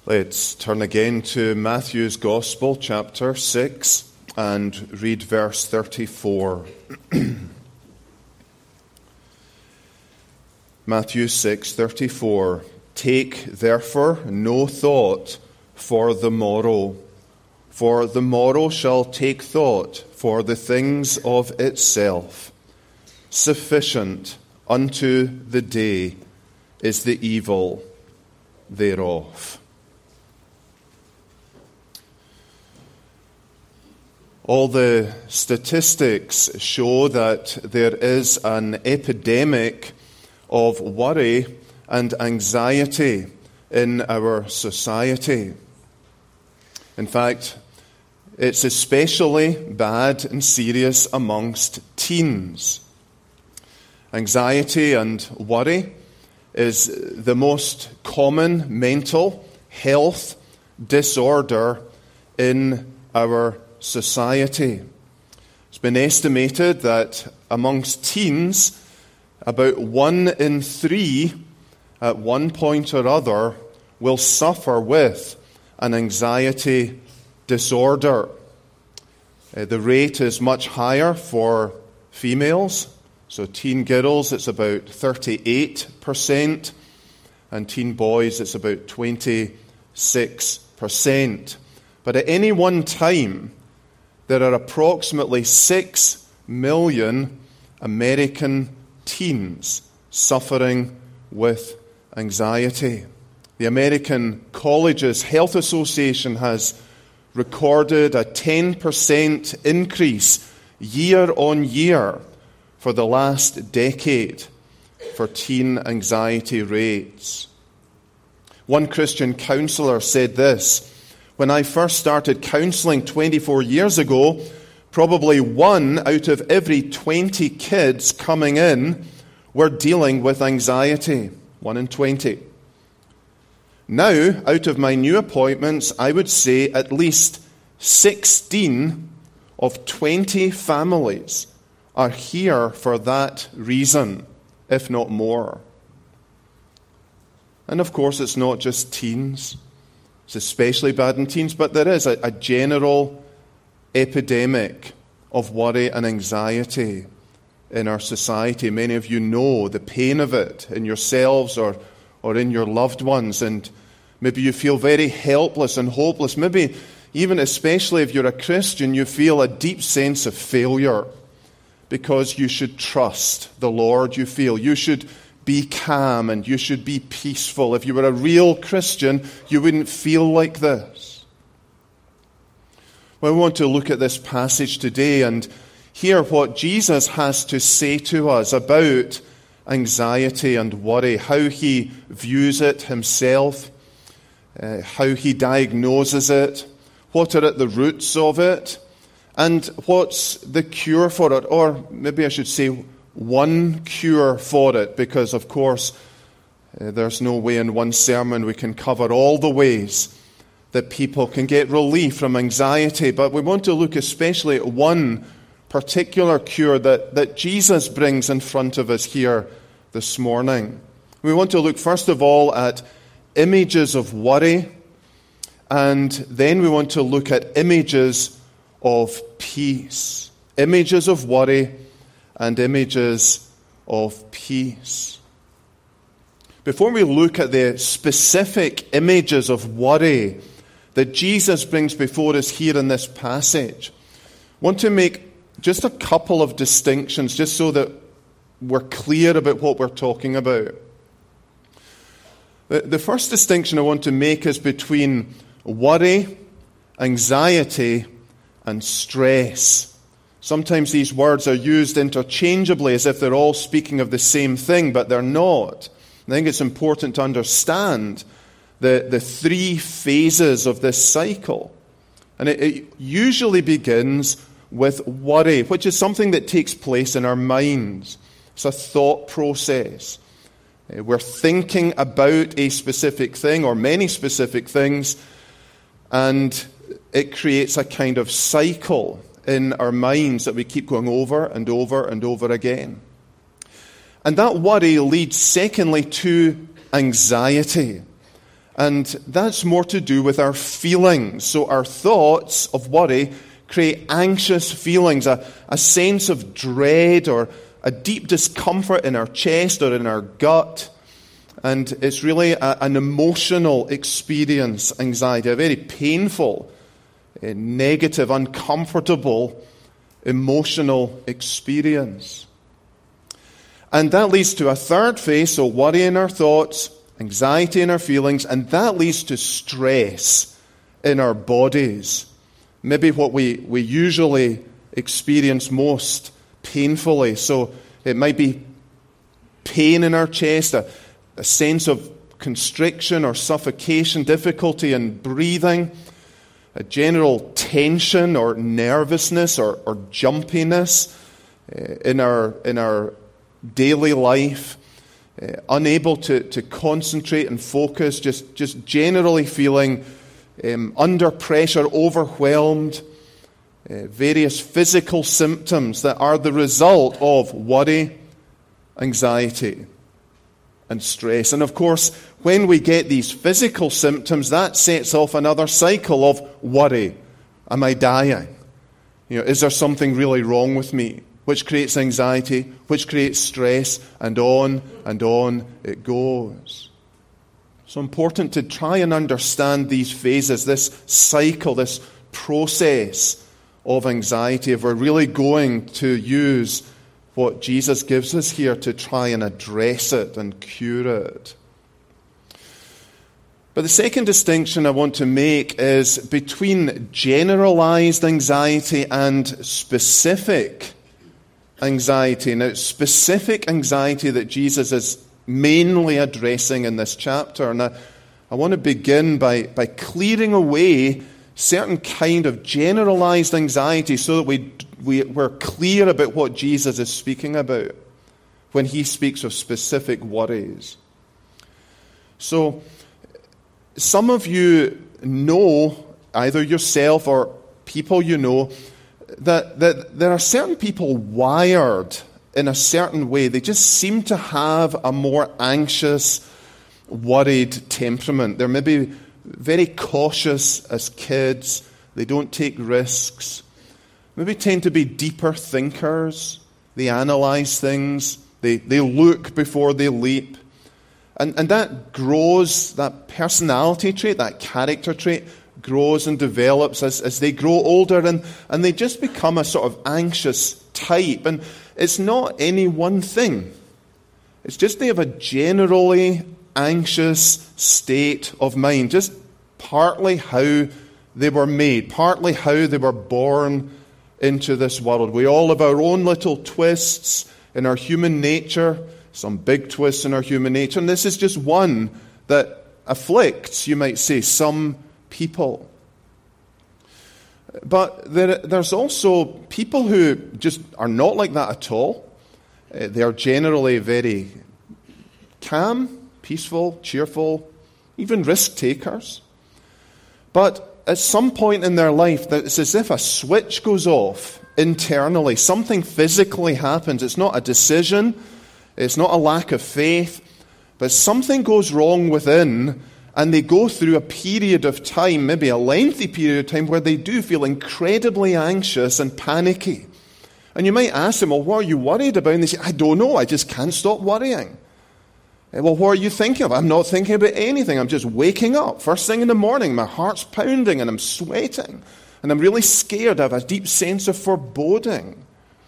Let's turn again to Matthew's Gospel, chapter 6, and read verse 34. Matthew 6:34. Take therefore no thought for the morrow shall take thought for the things of itself. Sufficient unto the day is the evil thereof. All the statistics show that there is an epidemic of worry and anxiety in our society. In fact, it's especially bad and serious amongst teens. Anxiety and worry is the most common mental health disorder in our society. It's been estimated that amongst teens, about 1 in 3 at one point or other will suffer with an anxiety disorder. The rate is much higher for females. So teen girls, it's about 38%, and teen boys, it's about 26%. But at any one time, there are approximately 6 million American teens suffering with anxiety. The American Colleges Health Association has recorded a 10% increase year on year for the last decade for teen anxiety rates. One Christian counselor said this: "When I first started counseling 24 years ago, probably 1 out of every 20 kids coming in were dealing with anxiety. 1 in 20. Now, out of my new appointments, I would say at least 16 of 20 families are here for that reason, if not more." And of course, it's not just teens. It's especially bad in teens, but there is a general epidemic of worry and anxiety in our society. Many of you know the pain of it in yourselves or in your loved ones, and maybe you feel very helpless and hopeless. Maybe even especially if you're a Christian, you feel a deep sense of failure because you should trust the Lord. You feel you should be calm and you should be peaceful. If you were a real Christian, you wouldn't feel like this. Well, we want to look at this passage today and hear what Jesus has to say to us about anxiety and worry, how he views it himself, how he diagnoses it, what are at the roots of it, and what's the cure for it, or maybe I should say one cure for it, because of course there's no way in one sermon we can cover all the ways that people can get relief from anxiety. But we want to look especially at one particular cure that Jesus brings in front of us here this morning. We want to look first of all at images of worry, and then we want to look at images of peace. Images of worry and images of peace. Before we look at the specific images of worry that Jesus brings before us here in this passage, I want to make just a couple of distinctions, just so that we're clear about what we're talking about. The first distinction I want to make is between worry, anxiety, and stress. Sometimes these words are used interchangeably as if they're all speaking of the same thing, but they're not. I think it's important to understand the 3 phases of this cycle. And it usually begins with worry, which is something that takes place in our minds. It's a thought process. We're thinking about a specific thing or many specific things, and it creates a kind of cycle in our minds that we keep going over and over and over again. And that worry leads, secondly, to anxiety. And that's more to do with our feelings. So our thoughts of worry create anxious feelings, a sense of dread or a deep discomfort in our chest or in our gut. And it's really an emotional experience, anxiety, a very painful, negative, uncomfortable, emotional experience. And that leads to a third phase, so worry in our thoughts, anxiety in our feelings, and that leads to stress in our bodies. Maybe what we usually experience most painfully. So it might be pain in our chest, a sense of constriction or suffocation, difficulty in breathing, a general tension or nervousness or jumpiness in our daily life, unable to concentrate and focus, just generally feeling under pressure, overwhelmed, various physical symptoms that are the result of worry, anxiety, and stress. And of course, when we get these physical symptoms, that sets off another cycle of worry. Am I dying? Is there something really wrong with me? Which creates anxiety, which creates stress, and on it goes. So important to try and understand these phases, this cycle, this process of anxiety, if we're really going to use what Jesus gives us here to try and address it and cure it. But the second distinction I want to make is between generalized anxiety and specific anxiety. Now, specific anxiety that Jesus is mainly addressing in this chapter. And I want to begin by clearing away certain kind of generalized anxiety so that we're clear about what Jesus is speaking about when he speaks of specific worries. So, some of you know, either yourself or people you know, that there are certain people wired in a certain way. They just seem to have a more anxious, worried temperament. They're maybe very cautious as kids. They don't take risks. Maybe tend to be deeper thinkers. They analyze things. They look before they leap. And that grows, that personality trait, that character trait, grows and develops as they grow older, and they just become a sort of anxious type. And it's not any one thing. It's just they have a generally anxious state of mind, just partly how they were made, partly how they were born into this world. We all have our own little twists in our human nature, some big twists in our human nature, and this is just one that afflicts, you might say, some people. But there's also people who just are not like that at all. They are generally very calm, peaceful, cheerful, even risk takers. But at some point in their life, it's as if a switch goes off internally. Something physically happens. It's not a decision. It's not a lack of faith. But something goes wrong within, and they go through a period of time, maybe a lengthy period of time, where they do feel incredibly anxious and panicky. And you might ask them, well, what are you worried about? And they say, I don't know, I just can't stop worrying. Well, what are you thinking of? I'm not thinking about anything. I'm just waking up. First thing in the morning, my heart's pounding and I'm sweating. And I'm really scared. I have a deep sense of foreboding.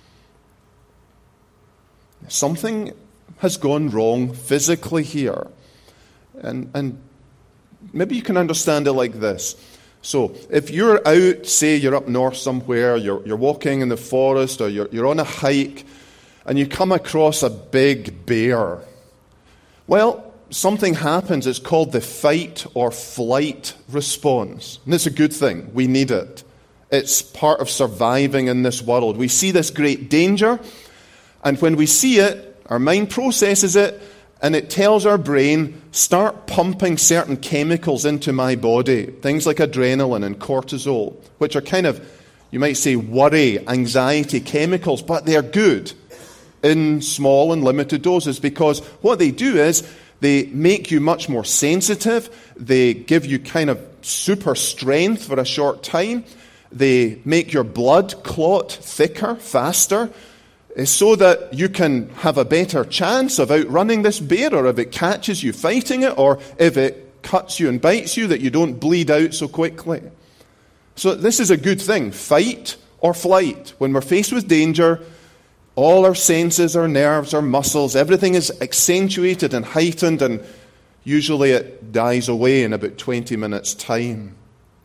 Something has gone wrong physically here. And maybe you can understand it like this. So if you're out, say you're up north somewhere, you're walking in the forest, or you're on a hike, and you come across a big bear. Well, something happens. It's called the fight or flight response. And it's a good thing. We need it. It's part of surviving in this world. We see this great danger, and when we see it, our mind processes it, and it tells our brain, start pumping certain chemicals into my body. Things like adrenaline and cortisol, which are kind of, you might say, worry, anxiety chemicals, but they're good in small and limited doses, because what they do is They make you much more sensitive. They give you kind of super strength for a short time. They make your blood clot thicker, faster, so that you can have a better chance of outrunning this bear, or if it catches you fighting it, or if it cuts you and bites you, that you don't bleed out so quickly. So this is a good thing, fight or flight. When we're faced with danger, all our senses, our nerves, our muscles, everything is accentuated and heightened, and usually it dies away in about 20 minutes' time.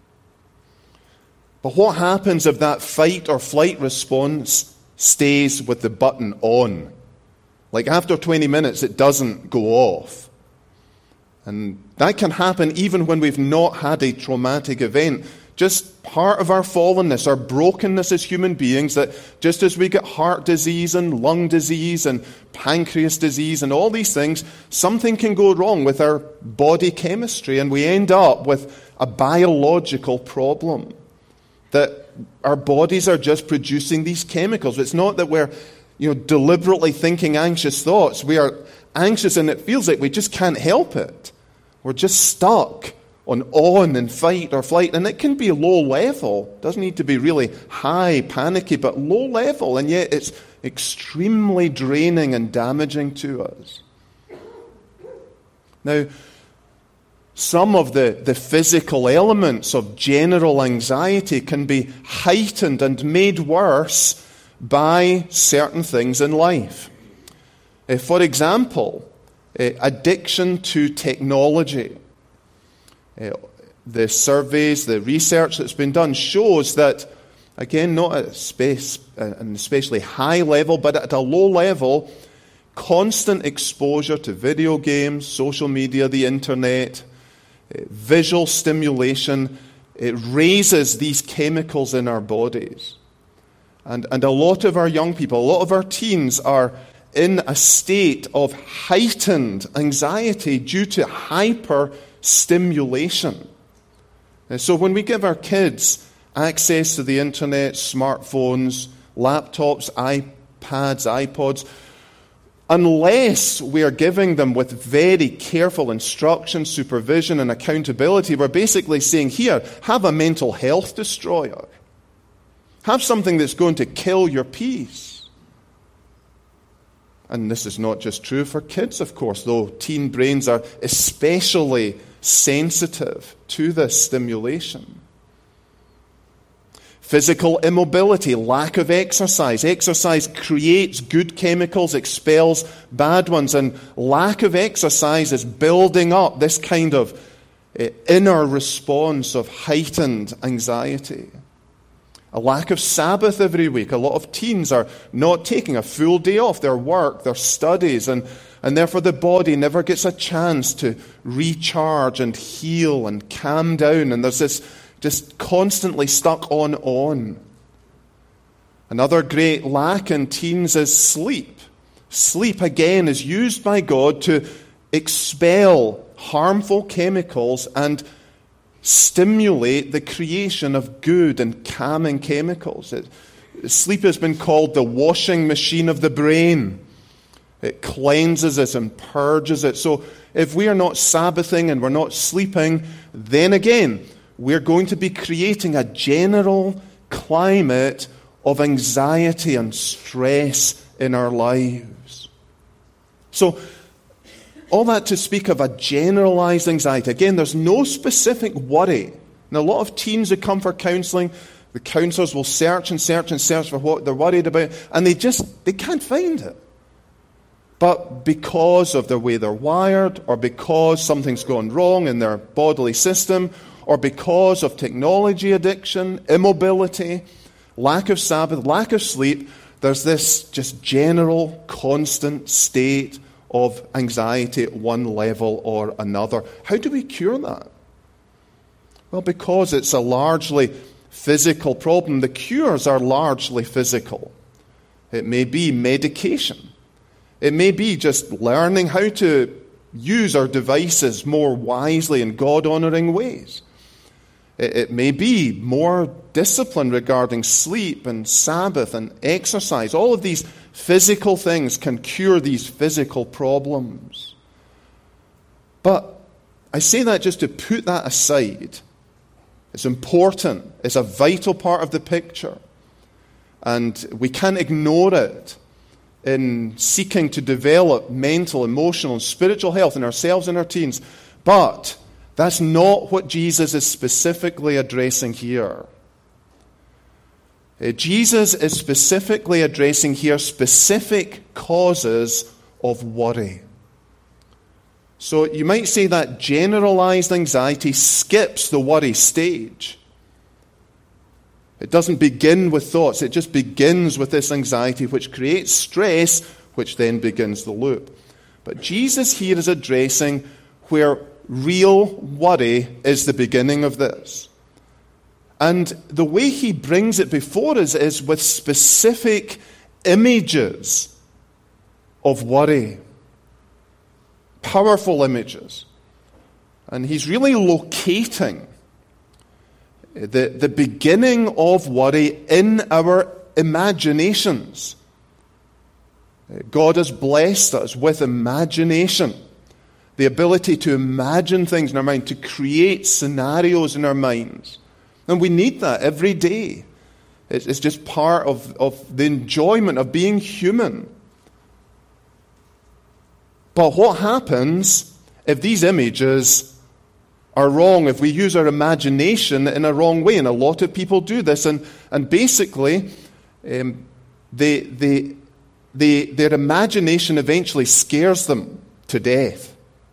But what happens if that fight or flight response stays with the button on? Like after 20 minutes, it doesn't go off. And that can happen even when we've not had a traumatic event. Just part of our fallenness, our brokenness as human beings, that just as we get heart disease and lung disease and pancreas disease and all these things, something can go wrong with our body chemistry, and we end up with a biological problem. That our bodies are just producing these chemicals. It's not that we're deliberately thinking anxious thoughts. We are anxious and it feels like we just can't help it. We're just stuck on and fight or flight, and it can be low level. It doesn't need to be really high, panicky, but low level, and yet it's extremely draining and damaging to us. Now, some of the physical elements of general anxiety can be heightened and made worse by certain things in life. For example, addiction to technology. The surveys, the research that's been done shows that, again, not at an especially high level, but at a low level, constant exposure to video games, social media, the internet, visual stimulation, it raises these chemicals in our bodies. And a lot of our young people, a lot of our teens are in a state of heightened anxiety due to hyper-stimulation. And so when we give our kids access to the internet, smartphones, laptops, iPads, iPods, unless we are giving them with very careful instruction, supervision, and accountability, we're basically saying, here, have a mental health destroyer. Have something that's going to kill your peace. And this is not just true for kids, of course, though teen brains are especially sensitive to this stimulation. Physical immobility, lack of exercise. Exercise creates good chemicals, expels bad ones, and lack of exercise is building up this kind of inner response of heightened anxiety. A lack of Sabbath every week. A lot of teens are not taking a full day off their work, their studies, and therefore the body never gets a chance to recharge and heal and calm down, and there's this just constantly stuck on. Another great lack in teens is sleep. Sleep, again, is used by God to expel harmful chemicals and stimulate the creation of good and calming chemicals. Sleep has been called the washing machine of the brain. It cleanses it and purges it. So if we are not Sabbathing and we're not sleeping, then again, we're going to be creating a general climate of anxiety and stress in our lives. So, all that to speak of a generalized anxiety. Again, there's no specific worry. Now, a lot of teens who come for counseling, the counselors will search and search and search for what they're worried about, and they can't find it. But because of the way they're wired, or because something's gone wrong in their bodily system, or because of technology addiction, immobility, lack of Sabbath, lack of sleep, there's this just general, constant state of anxiety at one level or another. How do we cure that? Well, because it's a largely physical problem, the cures are largely physical. It may be medication. It may be just learning how to use our devices more wisely in God-honoring ways. It may be more discipline regarding sleep and Sabbath and exercise. All of these physical things can cure these physical problems. But I say that just to put that aside. It's important. It's a vital part of the picture. And we can't ignore it in seeking to develop mental, emotional, and spiritual health in ourselves and our teens. But that's not what Jesus is specifically addressing here. Jesus is specifically addressing here specific causes of worry. So you might say that generalized anxiety skips the worry stage. It doesn't begin with thoughts. It just begins with this anxiety, which creates stress, which then begins the loop. But Jesus here is addressing where real worry is the beginning of this. And the way he brings it before us is with specific images of worry. Powerful images. And he's really locating the beginning of worry in our imaginations. God has blessed us with imagination. The ability to imagine things in our mind, to create scenarios in our minds. And we need that every day. It's just part of the enjoyment of being human. But what happens if these images are wrong, if we use our imagination in a wrong way? And a lot of people do this. And basically, their imagination eventually scares them to death.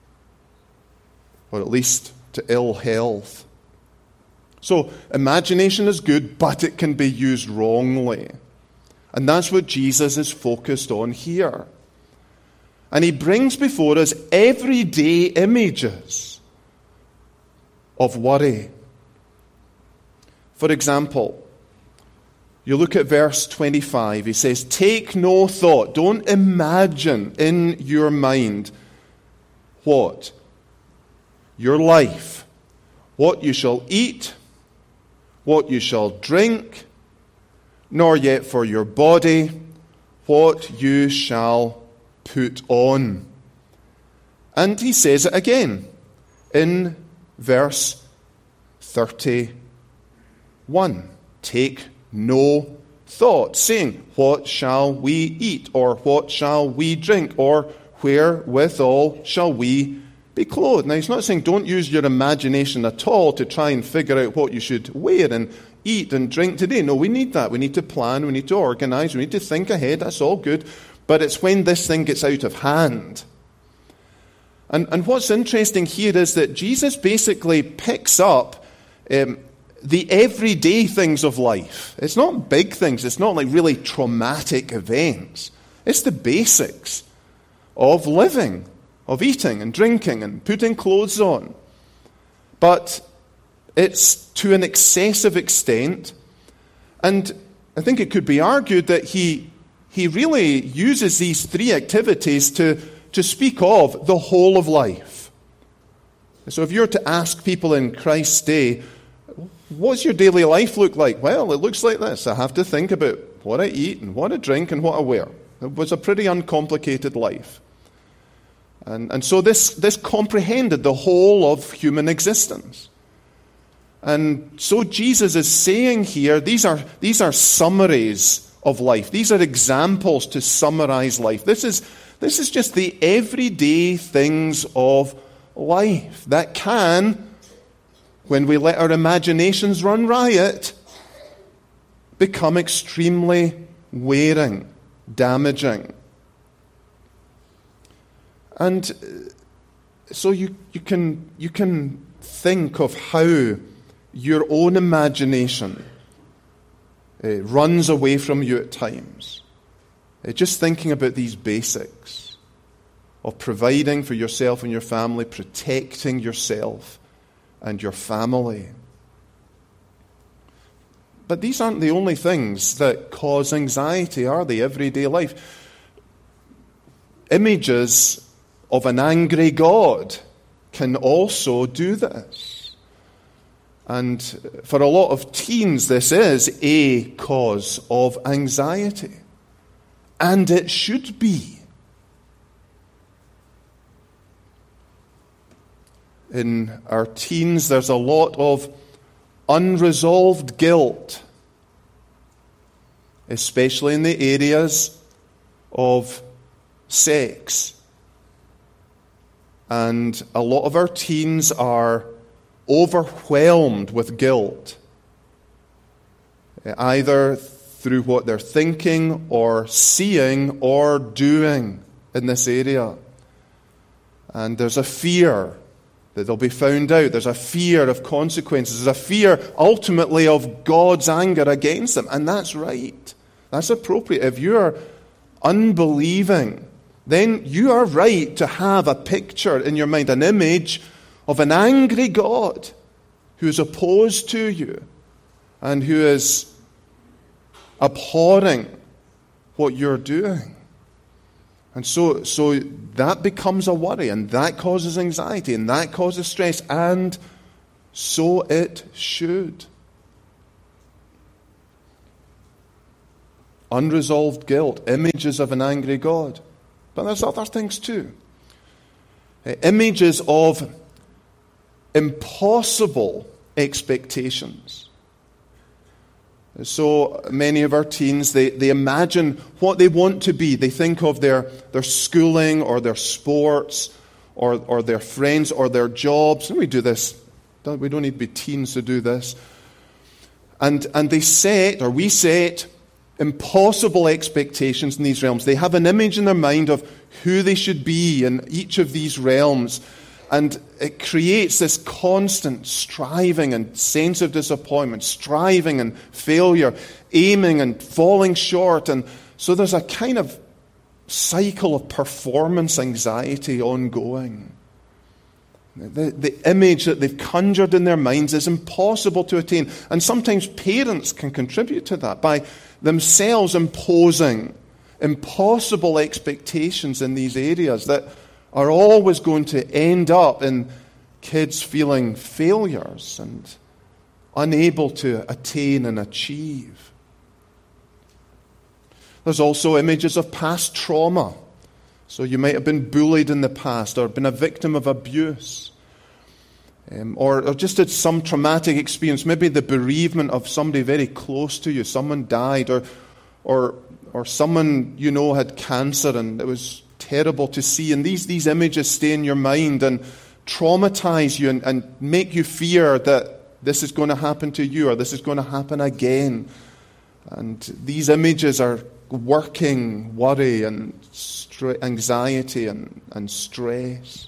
Or at least to ill health. So, imagination is good, but it can be used wrongly. And that's what Jesus is focused on here. And he brings before us everyday images of worry. For example, you look at verse 25. He says, "Take no thought." Don't imagine in your mind what? Your life. What you shall eat, what you shall drink, nor yet for your body what you shall put on. And he says it again in verse 31. Take no thought, saying, "What shall we eat? Or what shall we drink? Or wherewithal shall we be clothed?" Now, he's not saying don't use your imagination at all to try and figure out what you should wear and eat and drink today. No, we need that. We need to plan. We need to organize. We need to think ahead. That's all good. But it's when this thing gets out of hand. And what's interesting here is that Jesus basically picks up the everyday things of life. It's not big things. It's not like really traumatic events. It's the basics of living, of eating and drinking and putting clothes on. But it's to an excessive extent. And I think it could be argued that he really uses these three activities to speak of the whole of life. So if you're to ask people in Christ's day, what's your daily life look like? Well, it looks like this. I have to think about what I eat and what I drink and what I wear. It was a pretty uncomplicated life. And so this comprehended the whole of human existence. And so Jesus is saying here, these are summaries of life. These are examples to summarize life. This is just the everyday things of life that can, when we let our imaginations run riot, become extremely wearing, damaging. And so you can think of how your own imagination runs away from you at times. Just thinking about these basics of providing for yourself and your family, protecting yourself and your family. But these aren't the only things that cause anxiety, are they? Everyday life. Images of an angry God can also do this. And for a lot of teens, this is a cause of anxiety. And it should be. in our teens, there's a lot of unresolved guilt, especially in the areas of sex. And a lot of our teens are overwhelmed with guilt, either through what they're thinking or seeing or doing in this area. And there's a fear that they'll be found out. There's a fear of consequences. There's a fear, ultimately, of God's anger against them. And that's right. That's appropriate. If you're unbelieving, then you are right to have a picture in your mind, an image of an angry God who is opposed to you and who is abhorring what you're doing. And so that becomes a worry, and that causes anxiety, and that causes stress, and so it should. Unresolved guilt, images of an angry God. But there's other things too. Images of impossible expectations. So many of our teens, they imagine what they want to be. They think of their schooling or their sports or their friends or their jobs. And we do this. We don't need to be teens to do this. And they set, or we set, impossible expectations in these realms. They have an image in their mind of who they should be in each of these realms. And it creates this constant striving and sense of disappointment, striving and failure, aiming and falling short. And so there's a kind of cycle of performance anxiety ongoing. The image that they've conjured in their minds is impossible to attain. And sometimes parents can contribute to that by themselves imposing impossible expectations in these areas that are always going to end up in kids feeling failures and unable to attain and achieve. There's also images of past trauma. So you might have been bullied in the past or been a victim of abuse. Or just had some traumatic experience, maybe the bereavement of somebody very close to you. Someone died or someone you know had cancer, and it was terrible to see. And these images stay in your mind and traumatize you and make you fear that this is going to happen to you or this is going to happen again. And these images are working worry and anxiety and stress.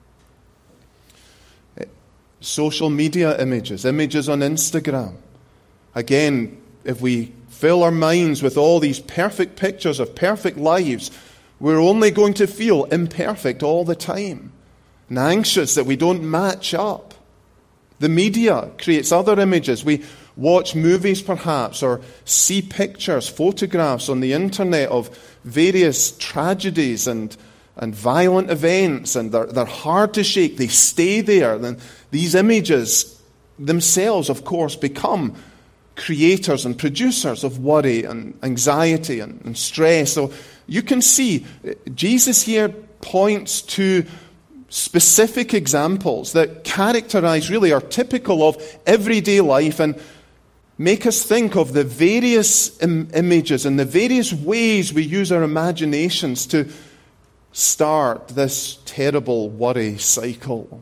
Social media images on Instagram. Again, if we fill our minds with all these perfect pictures of perfect lives, we're only going to feel imperfect all the time and anxious that we don't match up. The media creates other images. We watch movies perhaps or see pictures, photographs on the internet of various tragedies and violent events, and they're hard to shake. They stay there. Then these images themselves, of course, become creators and producers of worry and anxiety and stress. So you can see Jesus here points to specific examples that characterize, really are typical of everyday life and make us think of the various images and the various ways we use our imaginations to start this terrible worry cycle.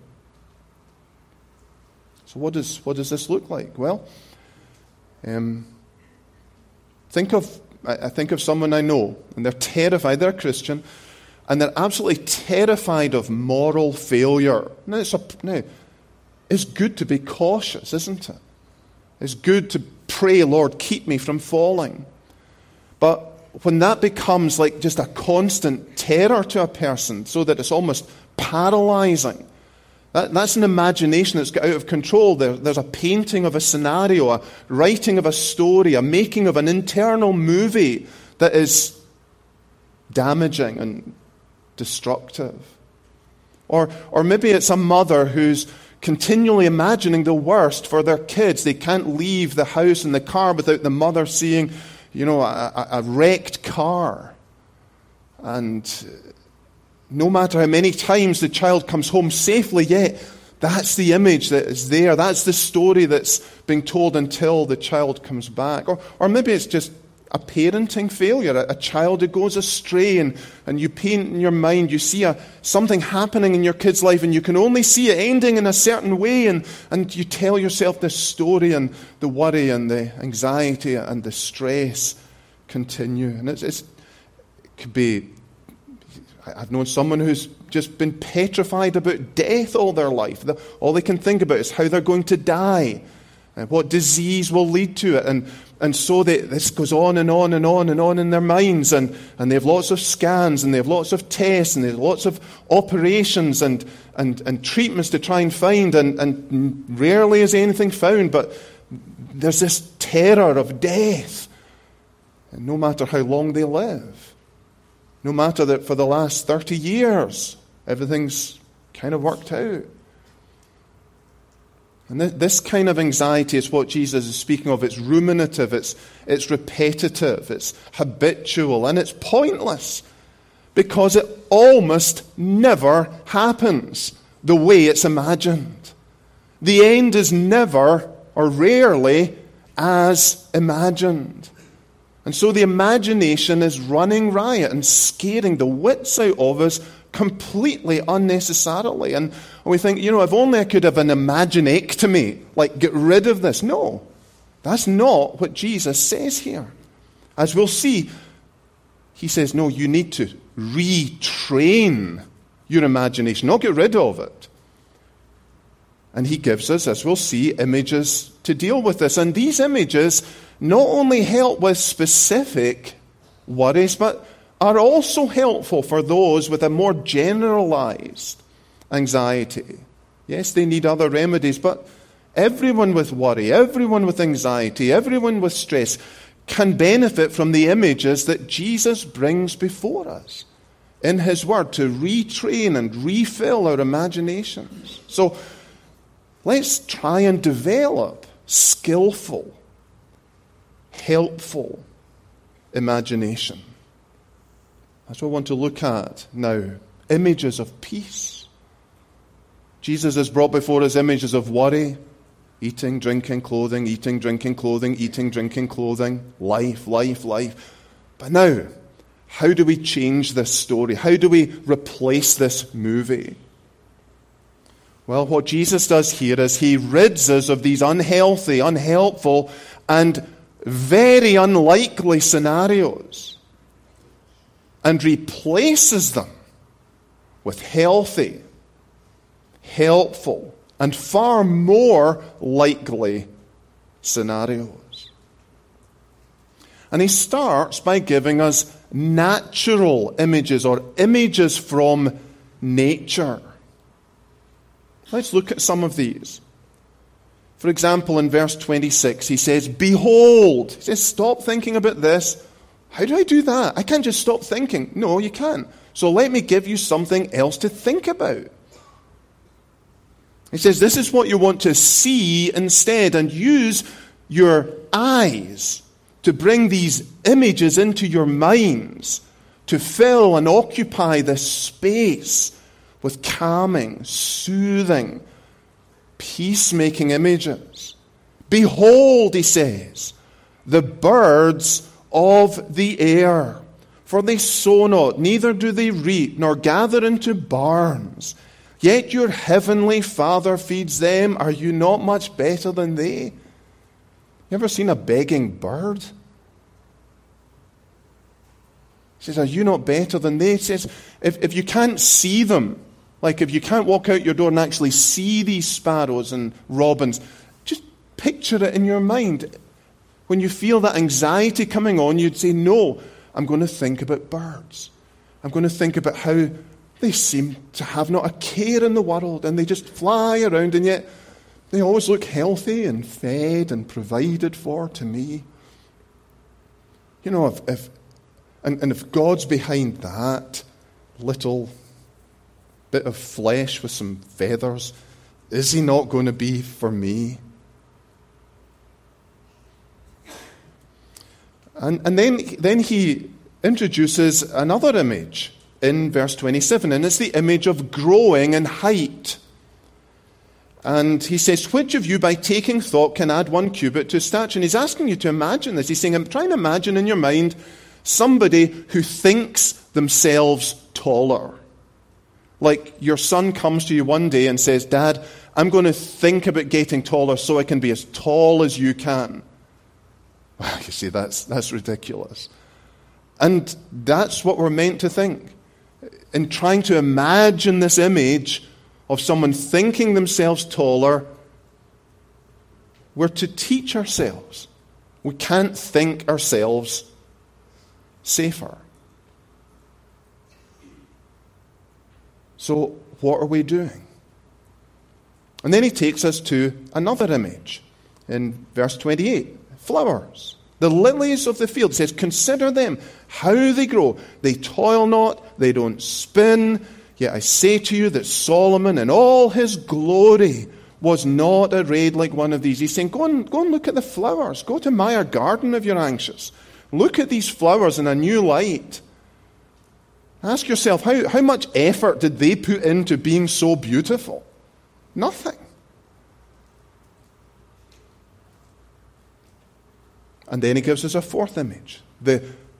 So what does this look like? Well, I think of someone I know, and they're terrified. They're a Christian, and they're absolutely terrified of moral failure. Now, it's good to be cautious, isn't it? It's good to pray, Lord, keep me from falling. But when that becomes like just a constant terror to a person, so that it's almost paralyzing, that's an imagination that's got out of control. There's a painting of a scenario, a writing of a story, a making of an internal movie that is damaging and destructive. Or maybe it's a mother who's continually imagining the worst for their kids. They can't leave the house in the car without the mother seeing, a wrecked car. And no matter how many times the child comes home safely, yet That's the image that is there. That's the story that's being told until the child comes back. Or maybe it's just a parenting failure, a child who goes astray, and you paint in your mind, you see something happening in your kid's life, and you can only see it ending in a certain way, and you tell yourself this story, and the worry and the anxiety and the stress continue. And it could be, I've known someone who's just been petrified about death all their life. All they can think about is how they're going to die, and what disease will lead to it, and so this goes on and on and on and on in their minds, and they have lots of scans, and they have lots of tests, and they have lots of operations and treatments to try and find, and rarely is anything found, but there's this terror of death. And no matter how long they live, no matter that for the last 30 years, everything's kind of worked out. And this kind of anxiety is what Jesus is speaking of. It's ruminative, it's repetitive, it's habitual, and it's pointless because it almost never happens the way it's imagined. The end is never or rarely as imagined. And so the imagination is running riot and scaring the wits out of us completely unnecessarily. And we think, if only I could have an imaginectomy, like get rid of this. No, that's not what Jesus says here. As we'll see, he says, no, you need to retrain your imagination, not get rid of it. And he gives us, as we'll see, images to deal with this. And these images not only help with specific worries, but are also helpful for those with a more generalized anxiety. Yes, they need other remedies, but everyone with worry, everyone with anxiety, everyone with stress can benefit from the images that Jesus brings before us in his word to retrain and refill our imaginations. So let's try and develop skillful, helpful imagination. That's what I want to look at now. Images of peace. Jesus has brought before us images of worry, eating, drinking, clothing, eating, drinking, clothing, eating, drinking, clothing, life, life, life. But now, how do we change this story? How do we replace this movie? Well, what Jesus does here is he rids us of these unhealthy, unhelpful, and very unlikely scenarios and replaces them with healthy, helpful, and far more likely scenarios. And he starts by giving us natural images or images from nature. Let's look at some of these. For example, in verse 26, he says, behold. He says, stop thinking about this. How do I do that? I can't just stop thinking. No, you can't. So let me give you something else to think about. He says, this is what you want to see instead, and use your eyes to bring these images into your minds, to fill and occupy this space with calming, soothing, peacemaking images. Behold, he says, the birds of the air, for they sow not, neither do they reap, nor gather into barns, yet your heavenly Father feeds them. Are you not much better than they? You ever seen a begging bird? He says, are you not better than they? He says, if you can't see them, like if you can't walk out your door and actually see these sparrows and robins, just picture it in your mind. When you feel that anxiety coming on, you'd say, no, I'm going to think about birds. I'm going to think about how they seem to have not a care in the world, and they just fly around, and yet they always look healthy and fed and provided for to me. If God's behind that little bit of flesh with some feathers, is he not going to be for me? And then he introduces another image in verse 27, and it's the image of growing in height. And he says, which of you by taking thought can add 1 cubit to stature? And he's asking you to imagine this. He's saying, I'm trying to imagine in your mind somebody who thinks themselves taller. Like your son comes to you one day and says, Dad, I'm going to think about getting taller so I can be as tall as you can. Well, you see, that's ridiculous. And that's what we're meant to think. In trying to imagine this image of someone thinking themselves taller, we're to teach ourselves. We can't think ourselves safer. So what are we doing? And then he takes us to another image in verse 28. Flowers. The lilies of the field. It says, consider them, how they grow. They toil not, they don't spin. Yet I say to you that Solomon in all his glory was not arrayed like one of these. He's saying, go and look at the flowers. Go to Meyer Garden if you're anxious. Look at these flowers in a new light. Ask yourself, how much effort did they put into being so beautiful? Nothing. And then he gives us a fourth image. The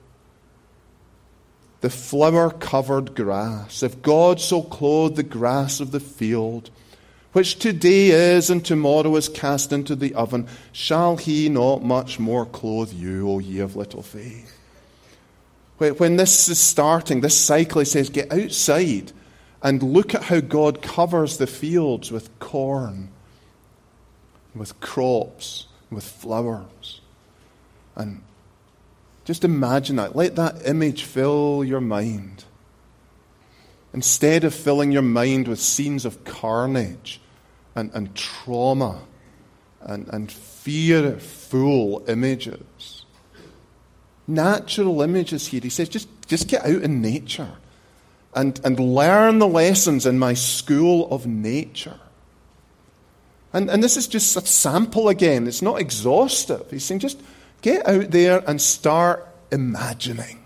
flower-covered grass. If God so clothed the grass of the field, which today is and tomorrow is cast into the oven, shall he not much more clothe you, O ye of little faith? When this is starting, this cycle, he says, get outside and look at how God covers the fields with corn, with crops, with flowers. And just imagine that. Let that image fill your mind. Instead of filling your mind with scenes of carnage and trauma and fear-full images. Natural images here. He says, just get out in nature and learn the lessons in my school of nature. And this is just a sample again. It's not exhaustive. He's saying just get out there and start imagining.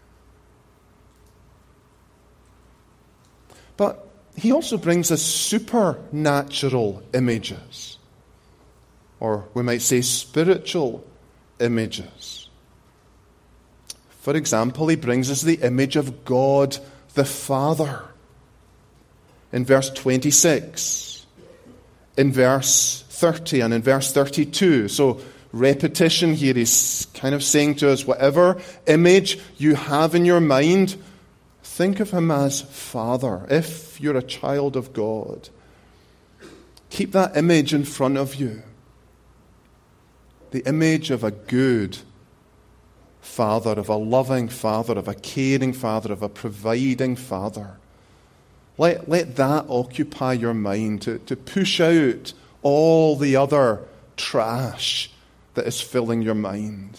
But he also brings us supernatural images. Or we might say spiritual images. For example, he brings us the image of God the Father. In verse 26, in verse 30, and in verse 32. So, repetition here. He's kind of saying to us, whatever image you have in your mind, think of him as Father, if you're a child of God. Keep that image in front of you. The image of a good Father, of a loving Father, of a caring Father, of a providing Father. Let that occupy your mind to push out all the other trash that is filling your mind.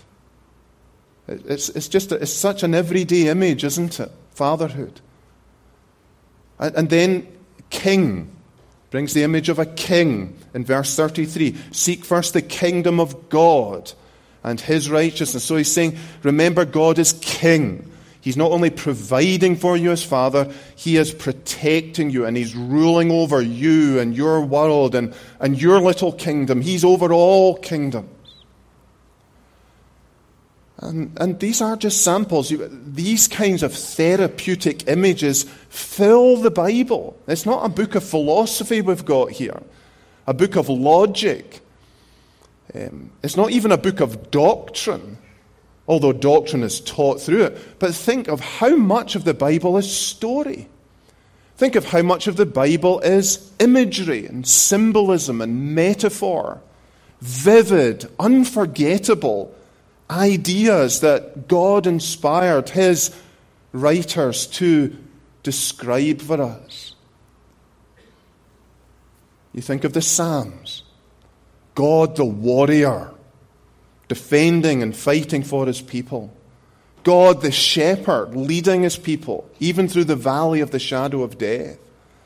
It's such an everyday image, isn't it? Fatherhood. And then king brings the image of a king in verse 33. Seek first the kingdom of God and his righteousness. So he's saying, remember, God is king. He's not only providing for you as Father, he is protecting you, and he's ruling over you and your world and your little kingdom. He's over all kingdoms. And these are just samples. These kinds of therapeutic images fill the Bible. It's not a book of philosophy we've got here, a book of logic. It's not even a book of doctrine, although doctrine is taught through it. But think of how much of the Bible is story. Think of how much of the Bible is imagery and symbolism and metaphor, vivid, unforgettable ideas that God inspired his writers to describe for us. You think of the Psalms. God the warrior, defending and fighting for his people. God the shepherd, leading his people, even through the valley of the shadow of death.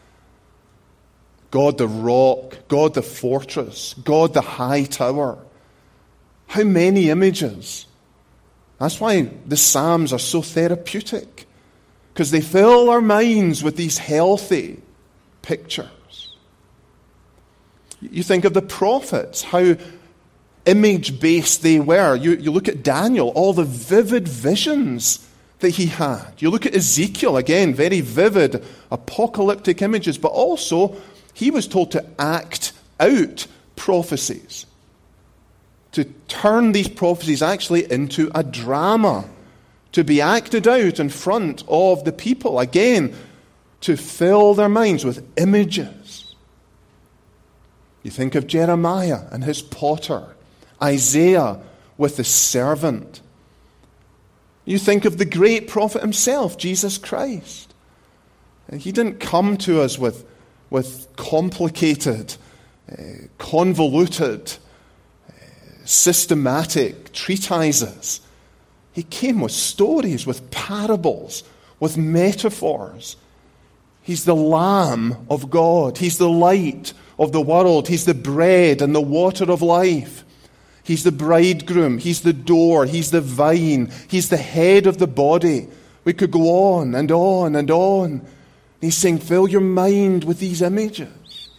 God the rock, God the fortress, God the high tower. How many images? That's why the Psalms are so therapeutic, because they fill our minds with these healthy pictures. You think of the prophets, how image-based they were. You look at Daniel, all the vivid visions that he had. You look at Ezekiel, again, very vivid, apocalyptic images, but also he was told to act out prophecies, to turn these prophecies actually into a drama, to be acted out in front of the people, again, to fill their minds with images. You think of Jeremiah and his potter, Isaiah with the servant. You think of the great prophet himself, Jesus Christ. He didn't come to us with complicated, convoluted, systematic treatises. He came with stories, with parables, with metaphors. He's the Lamb of God. He's the light of the world. He's the bread and the water of life. He's the bridegroom. He's the door. He's the vine. He's the head of the body. We could go on and on and on. He's saying, fill your mind with these images.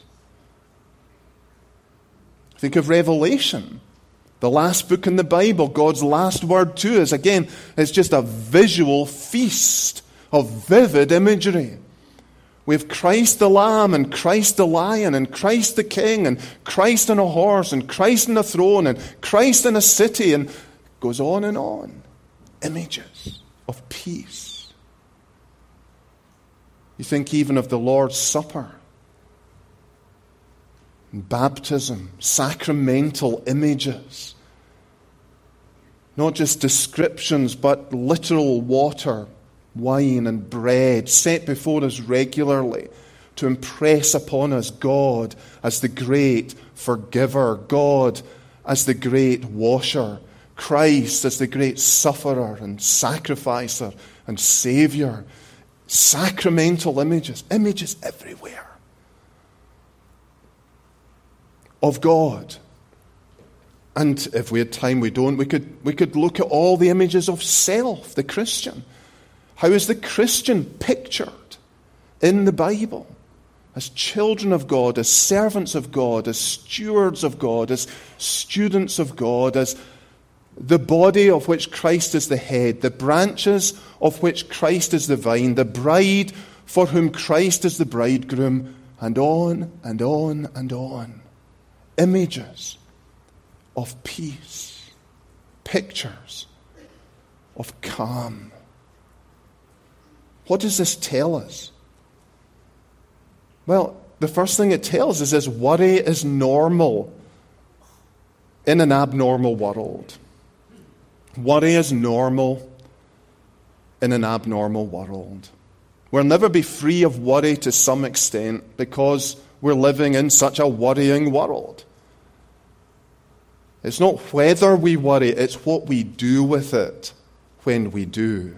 Think of Revelation, the last book in the Bible, God's last word to us. Again, it's just a visual feast of vivid imagery. We have Christ the Lamb and Christ the Lion and Christ the King and Christ on a horse and Christ on a throne and Christ in a city, and it goes on and on. Images of peace. You think even of the Lord's Supper, baptism, sacramental images. Not just descriptions, but literal water, wine and bread set before us regularly to impress upon us God as the great forgiver, God as the great washer, Christ as the great sufferer and sacrificer and Savior. Sacramental images everywhere of God. And if we had time, we don't, we could look at all the images of self, the Christian. How is the Christian pictured in the Bible? As children of God, as servants of God, as stewards of God, as students of God, as the body of which Christ is the head, the branches of which Christ is the vine, the bride for whom Christ is the bridegroom, and on and on and on. Images of peace, pictures of calm. What does this tell us? Well, the first thing it tells us is worry is normal in an abnormal world. Worry is normal in an abnormal world. We'll never be free of worry to some extent because we're living in such a worrying world. It's not whether we worry, it's what we do with it when we do.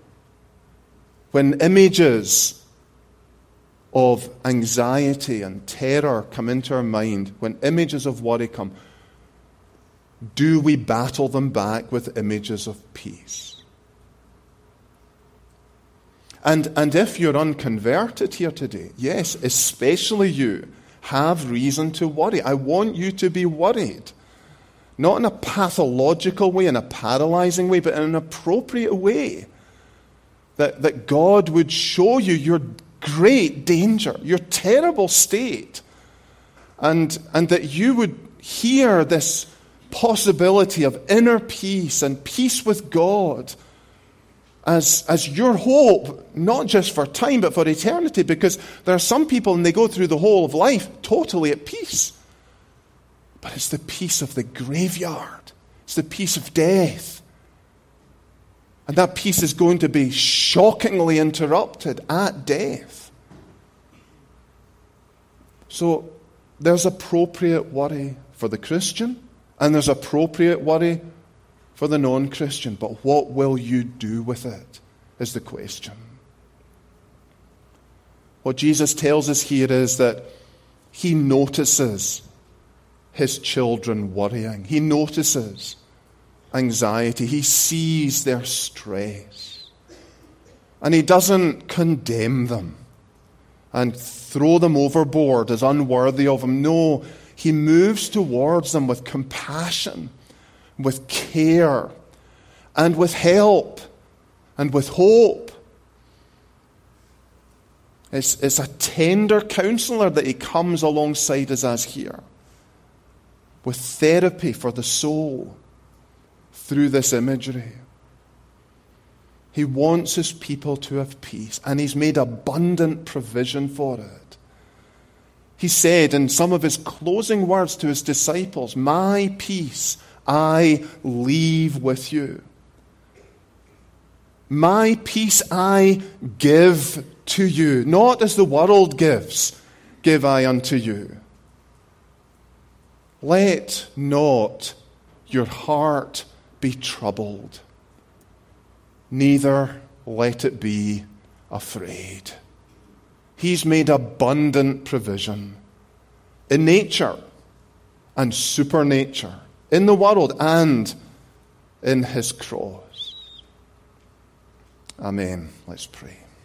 When images of anxiety and terror come into our mind, when images of worry come, do we battle them back with images of peace? And if you're unconverted here today, yes, especially you, have reason to worry. I want you to be worried. Not in a pathological way, in a paralyzing way, but in an appropriate way. That God would show you your great danger, your terrible state, and that you would hear this possibility of inner peace and peace with God as your hope, not just for time, but for eternity, because there are some people, and they go through the whole of life totally at peace. But it's the peace of the graveyard. It's the peace of death. And that peace is going to be shockingly interrupted at death. So there's appropriate worry for the Christian, and there's appropriate worry for the non-Christian. But what will you do with it is the question. What Jesus tells us here is that he notices his children worrying. He notices anxiety. He sees their stress. And he doesn't condemn them and throw them overboard as unworthy of him. No, He moves towards them with compassion, with care, and with help, and with hope. It's a tender counselor that he comes alongside us as here, with therapy for the soul through this imagery. He wants his people to have peace, and he's made abundant provision for it. He said in some of his closing words to his disciples, "My peace I leave with you. My peace I give to you. Not as the world gives, give I unto you. Let not your heart be troubled, neither let it be afraid." He's made abundant provision in nature and supernature, in the world and in his cross. Amen. Let's pray.